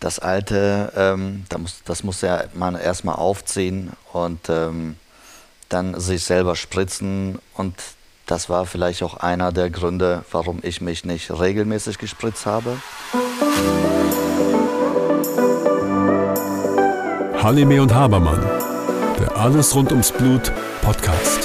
das alte, das muss ja man erstmal aufziehen und dann sich selber spritzen. Und das war vielleicht auch einer der Gründe, warum ich mich nicht regelmäßig gespritzt habe. Halime und Habermann, der Alles rund ums Blut Podcast.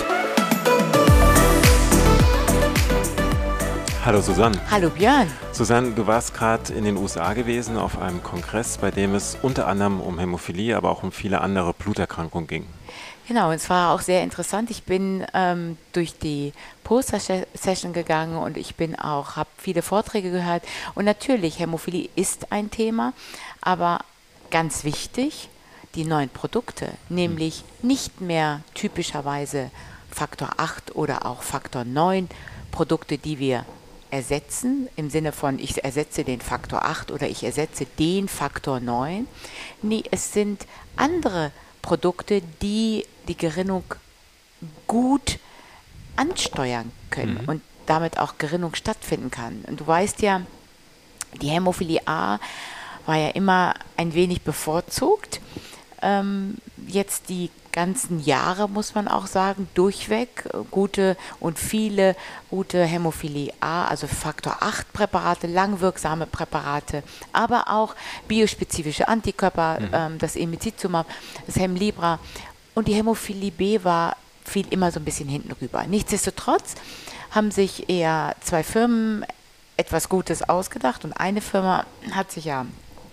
Hallo Susanne. Hallo Björn. Susanne, du warst gerade in den USA gewesen auf einem Kongress, bei dem es unter anderem um Hämophilie, aber auch um viele andere Bluterkrankungen ging. Genau, und es war auch sehr interessant. Ich bin durch die Poster-Session gegangen und habe viele Vorträge gehört. Und natürlich, Hämophilie ist ein Thema, aber ganz wichtig, die neuen Produkte, nämlich nicht mehr typischerweise Faktor 8 oder auch Faktor 9 Produkte, die wir ersetzen, im Sinne von ich ersetze den Faktor 8 oder ich ersetze den Faktor 9. Nee, es sind andere Produkte, die die Gerinnung gut ansteuern können und damit auch Gerinnung stattfinden kann. Und du weißt ja, die Hämophilie A war ja immer ein wenig bevorzugt. Jetzt die ganzen Jahre, muss man auch sagen, durchweg viele gute Hämophilie A, also Faktor 8 Präparate, langwirksame Präparate, aber auch biospezifische Antikörper, das Emicizumab, das Hemlibra, und die Hämophilie B fiel immer so ein bisschen hinten rüber. Nichtsdestotrotz haben sich eher zwei Firmen etwas Gutes ausgedacht und eine Firma hat sich ja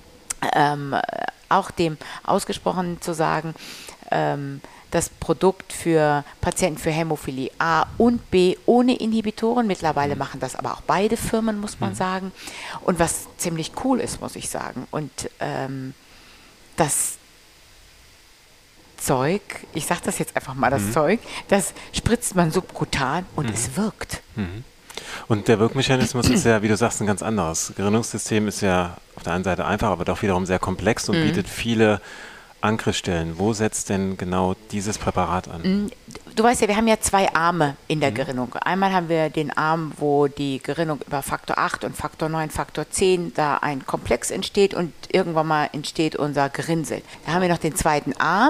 auch dem ausgesprochen zu sagen, das Produkt für Patienten für Hämophilie A und B ohne Inhibitoren. Mittlerweile machen das aber auch beide Firmen, muss man sagen. Und was ziemlich cool ist, muss ich sagen. Und das Zeug, ich sage das jetzt einfach mal, das Zeug, das spritzt man subkutan und es wirkt. Und der Wirkmechanismus ist ja, wie du sagst, ein ganz anderes. Das Gerinnungssystem ist ja auf der einen Seite einfach, aber doch wiederum sehr komplex und bietet viele Angriffsstellen. Wo setzt denn genau dieses Präparat an? Du weißt ja, wir haben ja zwei Arme in der Gerinnung. Einmal haben wir den Arm, wo die Gerinnung über Faktor 8 und Faktor 9, Faktor 10, da ein Komplex entsteht und irgendwann mal entsteht unser Gerinnsel. Da haben wir noch den zweiten Arm.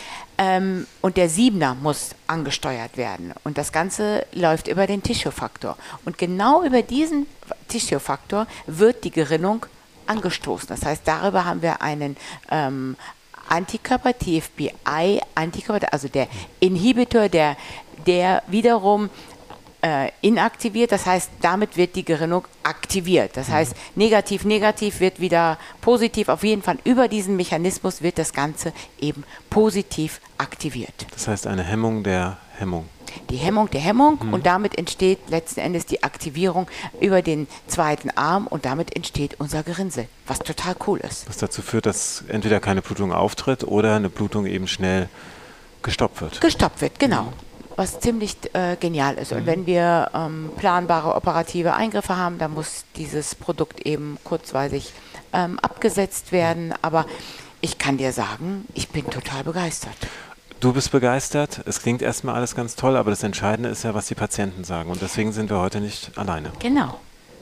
Und der Siebener muss angesteuert werden. Und das Ganze läuft über den Tissue-Faktor. Und genau über diesen Tissue-Faktor wird die Gerinnung angestoßen. Das heißt, darüber haben wir einen Antikörper, TFPI-Antikörper, also der Inhibitor, der wiederum inaktiviert, das heißt, damit wird die Gerinnung aktiviert. Das heißt, negativ wird wieder positiv. Auf jeden Fall über diesen Mechanismus wird das Ganze eben positiv aktiviert. Das heißt, eine Hemmung der Hemmung. Die Hemmung der Hemmung und damit entsteht letzten Endes die Aktivierung über den zweiten Arm und damit entsteht unser Gerinnsel, was total cool ist. Was dazu führt, dass entweder keine Blutung auftritt oder eine Blutung eben schnell gestoppt wird. Gestoppt wird, genau. Was ziemlich genial ist. Und wenn wir planbare operative Eingriffe haben, dann muss dieses Produkt eben kurzweilig abgesetzt werden. Aber ich kann dir sagen, ich bin total begeistert. Du bist begeistert. Es klingt erstmal alles ganz toll, aber das Entscheidende ist ja, was die Patienten sagen. Und deswegen sind wir heute nicht alleine. Genau.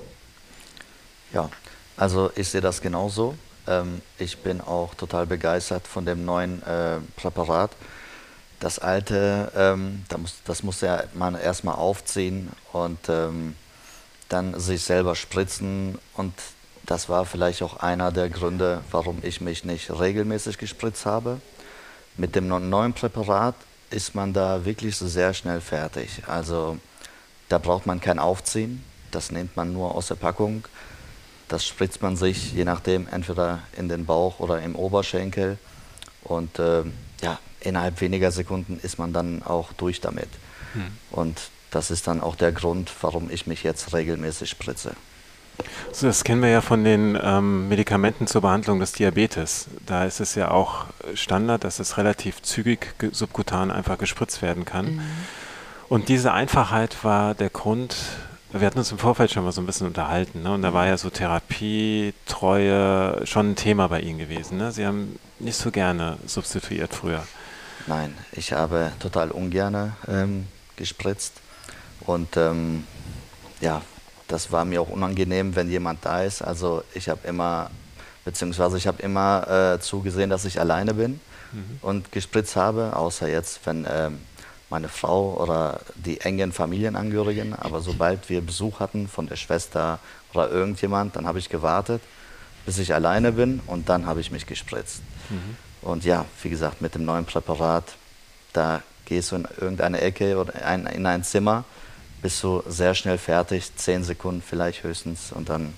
Ja, also ich sehe das genauso. Ich bin auch total begeistert von dem neuen Präparat. Das alte, das muss ja man erstmal aufziehen und dann sich selber spritzen. Und das war vielleicht auch einer der Gründe, warum ich mich nicht regelmäßig gespritzt habe. Mit dem neuen Präparat ist man da wirklich sehr schnell fertig. Also da braucht man kein Aufziehen, das nimmt man nur aus der Packung. Das spritzt man sich, je nachdem, entweder in den Bauch oder im Oberschenkel. Und innerhalb weniger Sekunden ist man dann auch durch damit. Und das ist dann auch der Grund, warum ich mich jetzt regelmäßig spritze. So, das kennen wir ja von den Medikamenten zur Behandlung des Diabetes. Da ist es ja auch Standard, dass es relativ zügig subkutan einfach gespritzt werden kann. Und diese Einfachheit war der Grund, wir hatten uns im Vorfeld schon mal so ein bisschen unterhalten, ne? Und da war ja so Therapie, Treue schon ein Thema bei Ihnen gewesen. Ne? Sie haben nicht so gerne substituiert früher. Nein, ich habe total ungerne gespritzt und das war mir auch unangenehm, wenn jemand da ist. Also ich habe immer beziehungsweise ich habe immer zugesehen, dass ich alleine bin und gespritzt habe, außer jetzt, wenn meine Frau oder die engen Familienangehörigen, aber sobald wir Besuch hatten von der Schwester oder irgendjemand, dann habe ich gewartet, bis ich alleine bin und dann habe ich mich gespritzt. Und ja, wie gesagt, mit dem neuen Präparat, da gehst du in irgendeine Ecke oder in ein Zimmer, bist du sehr schnell fertig, 10 Sekunden vielleicht höchstens und dann...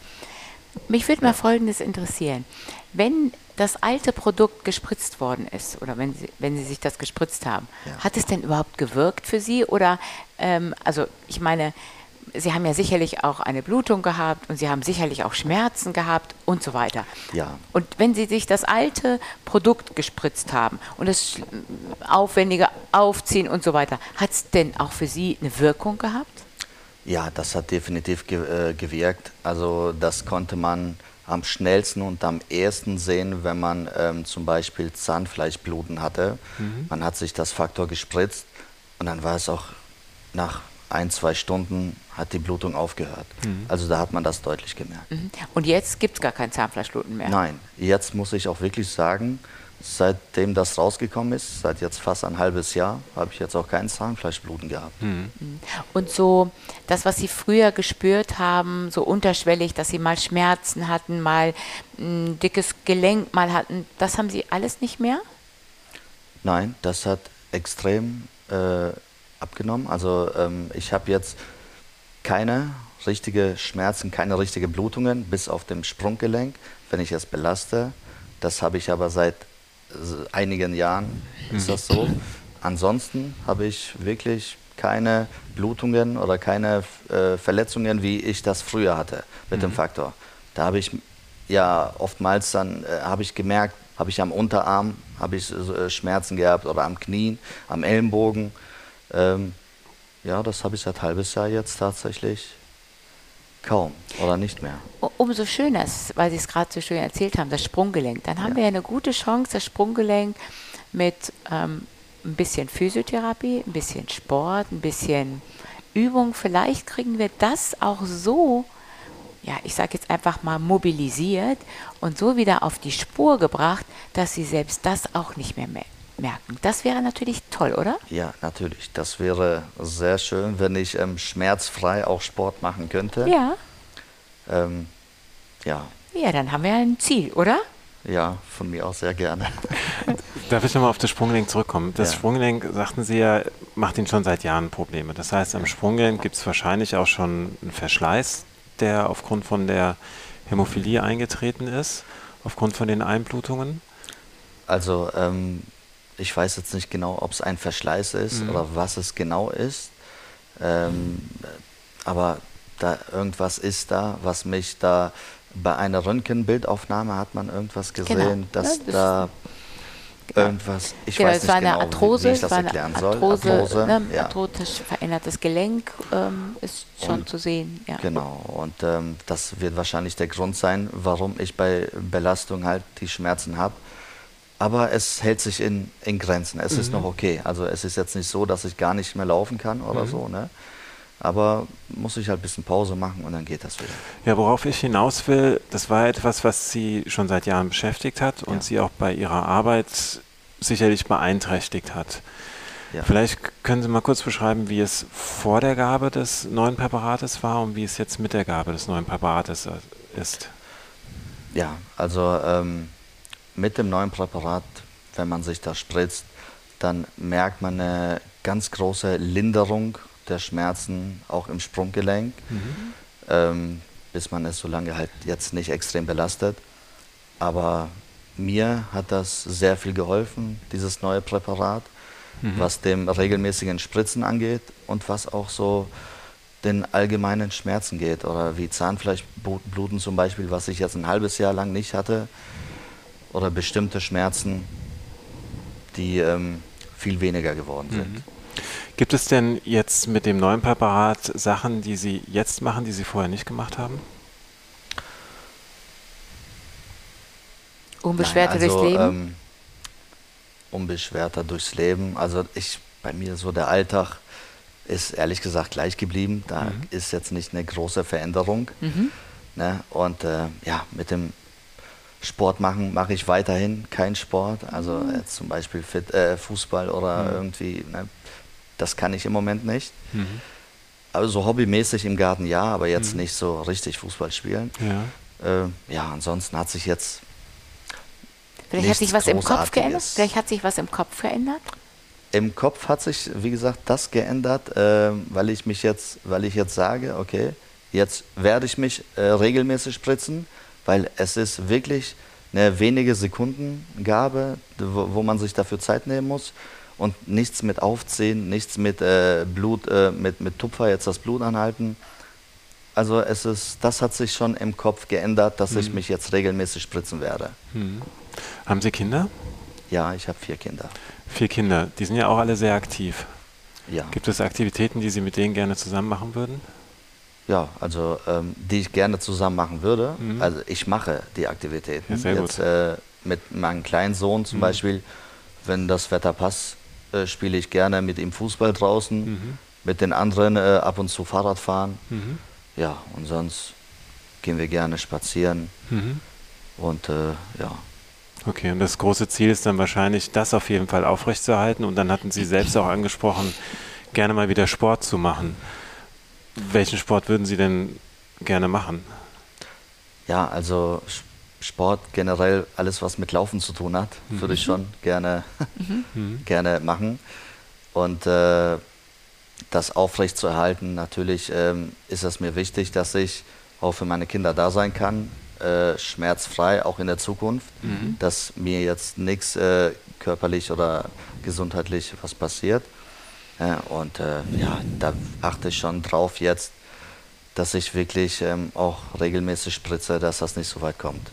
Mich würde mal Folgendes interessieren. Wenn das alte Produkt gespritzt worden ist oder wenn Sie sich das gespritzt haben, hat es denn überhaupt gewirkt für Sie? Oder, also ich meine, Sie haben ja sicherlich auch eine Blutung gehabt und Sie haben sicherlich auch Schmerzen gehabt und so weiter. Ja. Und wenn Sie sich das alte Produkt gespritzt haben und das aufwendige Aufziehen und so weiter, hat es denn auch für Sie eine Wirkung gehabt? Ja, das hat definitiv gewirkt. Also das konnte man am schnellsten und am ehesten sehen, wenn man zum Beispiel Zahnfleischbluten hatte. Man hat sich das Faktor gespritzt und dann war es auch nach 1-2 Stunden hat die Blutung aufgehört. Also da hat man das deutlich gemerkt. Und jetzt gibt es gar kein Zahnfleischbluten mehr? Nein, jetzt muss ich auch wirklich sagen, seitdem das rausgekommen ist, seit jetzt fast ein halbes Jahr, habe ich jetzt auch kein Zahnfleischbluten gehabt. Und so das, was Sie früher gespürt haben, so unterschwellig, dass Sie mal Schmerzen hatten, mal ein dickes Gelenk mal hatten, das haben Sie alles nicht mehr? Nein, das hat extrem abgenommen. Also ich habe jetzt keine richtige Schmerzen, keine richtige Blutungen, bis auf dem Sprunggelenk, wenn ich es belaste. Das habe ich aber seit einigen Jahren, ist das so. Ansonsten habe ich wirklich keine Blutungen oder keine Verletzungen, wie ich das früher hatte mit dem Faktor. Da habe ich ja oftmals dann, habe ich gemerkt, habe ich am Unterarm, habe ich Schmerzen gehabt oder am Knien, am Ellenbogen. Ja, das habe ich seit halbes Jahr jetzt tatsächlich kaum oder nicht mehr. Umso schöner ist, weil Sie es gerade so schön erzählt haben, das Sprunggelenk. Dann haben wir eine gute Chance, das Sprunggelenk mit ein bisschen Physiotherapie, ein bisschen Sport, ein bisschen Übung. Vielleicht kriegen wir das auch so, ja, ich sage jetzt einfach mal mobilisiert und so wieder auf die Spur gebracht, dass Sie selbst das auch nicht mehr merken. Das wäre natürlich toll, oder? Ja, natürlich. Das wäre sehr schön, wenn ich schmerzfrei auch Sport machen könnte. Ja. Ja. Ja, dann haben wir ein Ziel, oder? Ja, von mir aus sehr gerne. Darf ich nochmal auf das Sprunggelenk zurückkommen? Das Sprunggelenk, sagten Sie ja, macht Ihnen schon seit Jahren Probleme. Das heißt, am Sprunggelenk gibt es wahrscheinlich auch schon einen Verschleiß, der aufgrund von der Hämophilie eingetreten ist, aufgrund von den Einblutungen? Also, ich weiß jetzt nicht genau, ob es ein Verschleiß ist oder was es genau ist. Aber da irgendwas ist da, was mich da bei einer Röntgenbildaufnahme hat man irgendwas gesehen, dass da irgendwas, ich weiß nicht genau, Arthrose, wie ich das erklären soll. Arthrose, ne? Ja. Arthrotisch verändertes Gelenk ist schon zu sehen. Ja. Genau, und das wird wahrscheinlich der Grund sein, warum ich bei Belastung halt die Schmerzen habe. Aber es hält sich in Grenzen. Es ist noch okay. Also es ist jetzt nicht so, dass ich gar nicht mehr laufen kann oder so. Ne? Aber muss ich halt ein bisschen Pause machen und dann geht das wieder. Ja, worauf ich hinaus will, das war etwas, was Sie schon seit Jahren beschäftigt hat und Sie auch bei Ihrer Arbeit sicherlich beeinträchtigt hat. Ja. Vielleicht können Sie mal kurz beschreiben, wie es vor der Gabe des neuen Präparates war und wie es jetzt mit der Gabe des neuen Präparates ist. Ja, also mit dem neuen Präparat, wenn man sich das spritzt, dann merkt man eine ganz große Linderung der Schmerzen, auch im Sprunggelenk, bis man es so lange halt jetzt nicht extrem belastet. Aber mir hat das sehr viel geholfen, dieses neue Präparat, was dem regelmäßigen Spritzen angeht und was auch so den allgemeinen Schmerzen geht. Oder wie Zahnfleischbluten zum Beispiel, was ich jetzt ein halbes Jahr lang nicht hatte. Oder bestimmte Schmerzen, die viel weniger geworden sind. Gibt es denn jetzt mit dem neuen Präparat Sachen, die Sie jetzt machen, die Sie vorher nicht gemacht haben? Unbeschwerter durchs Leben? Unbeschwerter durchs Leben. Also bei mir so der Alltag ist ehrlich gesagt gleich geblieben. Da ist jetzt nicht eine große Veränderung. Ne? Und ja, mit dem Sport mache ich weiterhin keinen Sport. Also jetzt zum Beispiel Fußball oder irgendwie, ne, das kann ich im Moment nicht. Also so hobbymäßig im Garten ja, aber jetzt nicht so richtig Fußball spielen. Ja, ansonsten hat sich jetzt Vielleicht hat sich was im Kopf geändert? Großartiges. Vielleicht hat sich was im Kopf verändert? Im Kopf hat sich, wie gesagt, das geändert, weil ich jetzt sage, okay, jetzt werde ich mich regelmäßig spritzen, weil es ist wirklich eine wenige Sekundengabe, wo man sich dafür Zeit nehmen muss und nichts mit Aufziehen, nichts mit Blut, mit Tupfer jetzt das Blut anhalten. Also das hat sich schon im Kopf geändert, dass ich mich jetzt regelmäßig spritzen werde. Haben Sie Kinder? Ja, ich habe 4 Kinder. 4 Kinder, die sind ja auch alle sehr aktiv. Ja. Gibt es Aktivitäten, die Sie mit denen gerne zusammen machen würden? Ja, also die ich gerne zusammen machen würde. Also ich mache die Aktivitäten. Ja, sehr gut. Jetzt mit meinem kleinen Sohn zum Beispiel, wenn das Wetter passt, spiele ich gerne mit ihm Fußball draußen, mit den anderen ab und zu Fahrrad fahren. Ja, und sonst gehen wir gerne spazieren und ja. Okay, und das große Ziel ist dann wahrscheinlich, das auf jeden Fall aufrechtzuerhalten. Und dann hatten Sie selbst auch angesprochen, gerne mal wieder Sport zu machen. Welchen Sport würden Sie denn gerne machen? Ja, also Sport generell, alles was mit Laufen zu tun hat, würde ich schon gerne, gerne machen. Und das aufrechtzuerhalten, natürlich ist es mir wichtig, dass ich auch für meine Kinder da sein kann, schmerzfrei, auch in der Zukunft, dass mir jetzt nichts körperlich oder gesundheitlich was passiert. Und ja, da achte ich schon drauf jetzt, dass ich wirklich auch regelmäßig spritze, dass das nicht so weit kommt.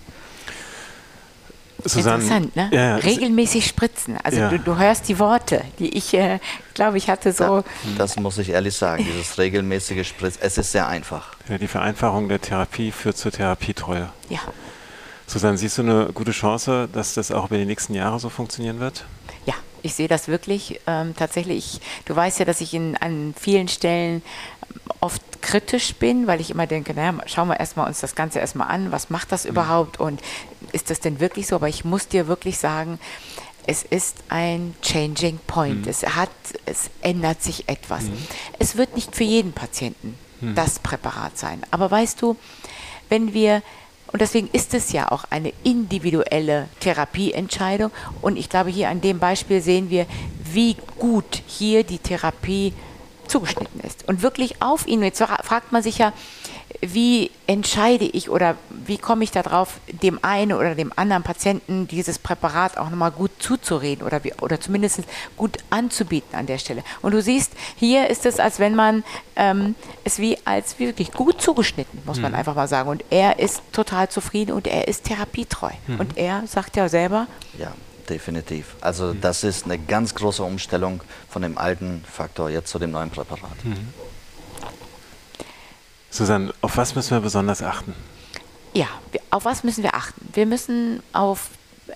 Susanne, Interessant, ne? ja, Regelmäßig spritzen. Also ja. du hörst die Worte, die ich, glaube ich, hatte so. Das muss ich ehrlich sagen, dieses regelmäßige Spritzen, es ist sehr einfach. Ja, die Vereinfachung der Therapie führt zur Therapietreue. Ja. Susanne, siehst du eine gute Chance, dass das auch über die nächsten Jahre so funktionieren wird? Ja, ich sehe das wirklich. Tatsächlich, du weißt ja, dass ich an vielen Stellen oft kritisch bin, weil ich immer denke, naja, schauen wir uns das Ganze erstmal an, was macht das überhaupt und ist das denn wirklich so? Aber ich muss dir wirklich sagen, es ist ein Changing Point. Es ändert sich etwas. Es wird nicht für jeden Patienten das Präparat sein. Aber weißt du, wenn wir, und deswegen ist es ja auch eine individuelle Therapieentscheidung. Und ich glaube, hier an dem Beispiel sehen wir, wie gut hier die Therapie zugeschnitten ist. Und wirklich auf ihn. Jetzt fragt man sich ja, wie entscheide ich oder wie komme ich darauf, dem einen oder dem anderen Patienten dieses Präparat auch nochmal gut zuzureden oder zumindest gut anzubieten an der Stelle. Und du siehst, hier ist es, als wenn man es als wirklich gut zugeschnitten, muss man einfach mal sagen. Und er ist total zufrieden und er ist therapietreu. Und er sagt ja selber, Ja, definitiv. Also das ist eine ganz große Umstellung von dem alten Faktor jetzt zu dem neuen Präparat. Susanne, auf was müssen wir besonders achten? ja, auf was müssen wir achten? Wir müssen auf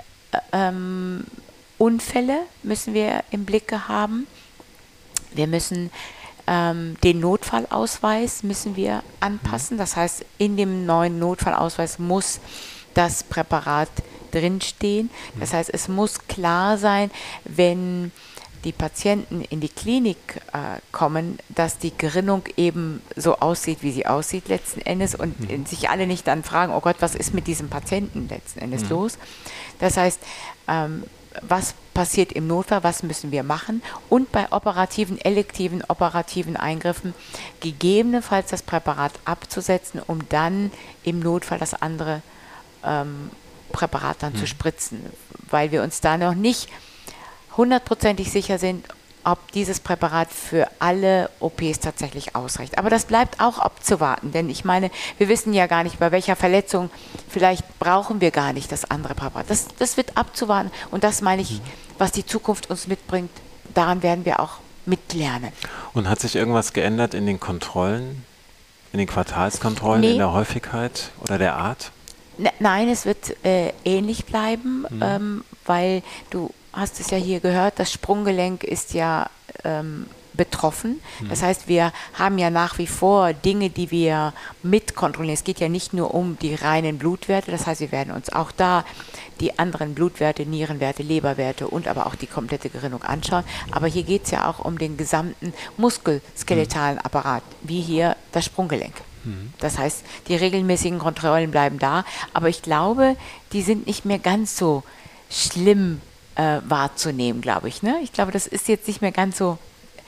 Unfälle müssen wir im Blick haben. Wir müssen den Notfallausweis müssen wir anpassen. Das heißt, in dem neuen Notfallausweis muss das Präparat drinstehen. Das heißt, es muss klar sein, wenn die Patienten in die Klinik kommen, dass die Gerinnung eben so aussieht, wie sie aussieht letzten Endes und sich alle nicht dann fragen, oh Gott, was ist mit diesem Patienten letzten Endes los? Das heißt, was passiert im Notfall, was müssen wir machen und bei elektiven operativen Eingriffen gegebenenfalls das Präparat abzusetzen, um dann im Notfall das andere Präparat dann zu spritzen, weil wir uns da noch nicht hundertprozentig sicher sind, ob dieses Präparat für alle OPs tatsächlich ausreicht. Aber das bleibt auch abzuwarten, denn ich meine, wir wissen ja gar nicht, bei welcher Verletzung, vielleicht brauchen wir gar nicht das andere Präparat. Das wird abzuwarten und das meine ich, was die Zukunft uns mitbringt, daran werden wir auch mitlernen. Und hat sich irgendwas geändert in den Kontrollen, in den Quartalskontrollen, in der Häufigkeit oder der Art? Nein, es wird ähnlich bleiben, weil du hast es ja hier gehört, das Sprunggelenk ist ja betroffen. Das heißt, wir haben ja nach wie vor Dinge, die wir mitkontrollieren. Es geht ja nicht nur um die reinen Blutwerte, das heißt, wir werden uns auch da die anderen Blutwerte, Nierenwerte, Leberwerte und aber auch die komplette Gerinnung anschauen. Aber hier geht es ja auch um den gesamten muskelskeletalen Apparat, wie hier das Sprunggelenk. Das heißt, die regelmäßigen Kontrollen bleiben da, aber ich glaube, die sind nicht mehr ganz so schlimm wahrzunehmen, glaube ich. Ne? Ich glaube, das ist jetzt nicht mehr ganz so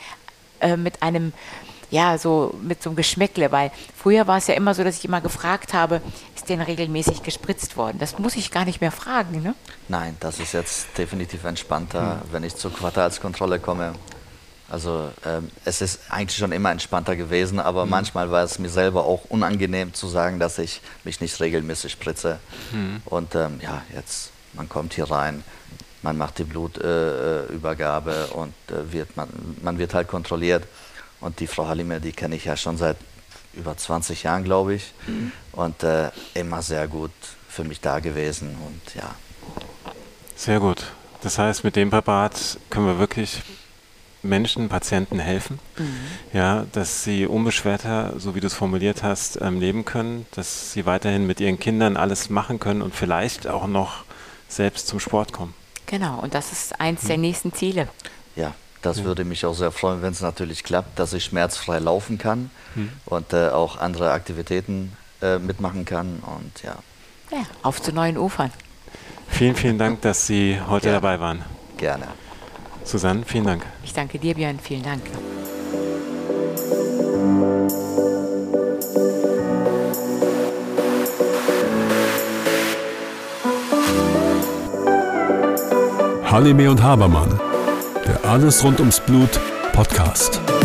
mit einem, ja, so mit so einem Geschmäckle, weil früher war es ja immer so, dass ich immer gefragt habe, ist denn regelmäßig gespritzt worden? Das muss ich gar nicht mehr fragen, ne? Nein, das ist jetzt definitiv entspannter, wenn ich zur Quartalskontrolle komme. Also es ist eigentlich schon immer entspannter gewesen, aber manchmal war es mir selber auch unangenehm zu sagen, dass ich mich nicht regelmäßig spritze. Und ja, jetzt, man kommt hier rein, man macht die Blutübergabe und man wird halt kontrolliert. Und die Frau Halime, die kenne ich ja schon seit über 20 Jahren, glaube ich. Und immer sehr gut für mich da gewesen. Und ja. Sehr gut. Das heißt, mit dem Präparat können wir wirklich Menschen, Patienten helfen, ja, dass sie unbeschwerter, so wie du es formuliert hast, leben können, dass sie weiterhin mit ihren Kindern alles machen können und vielleicht auch noch selbst zum Sport kommen. Genau, und das ist eins der nächsten Ziele. Ja, das würde mich auch sehr freuen, wenn es natürlich klappt, dass ich schmerzfrei laufen kann und auch andere Aktivitäten mitmachen kann. Und ja. Ja, auf zu neuen Ufern. Vielen, vielen Dank, dass Sie heute dabei waren. Gerne. Susanne, vielen Dank. Ich danke dir, Björn. Vielen Dank. Halime und Habermann, der Alles rund ums Blut Podcast.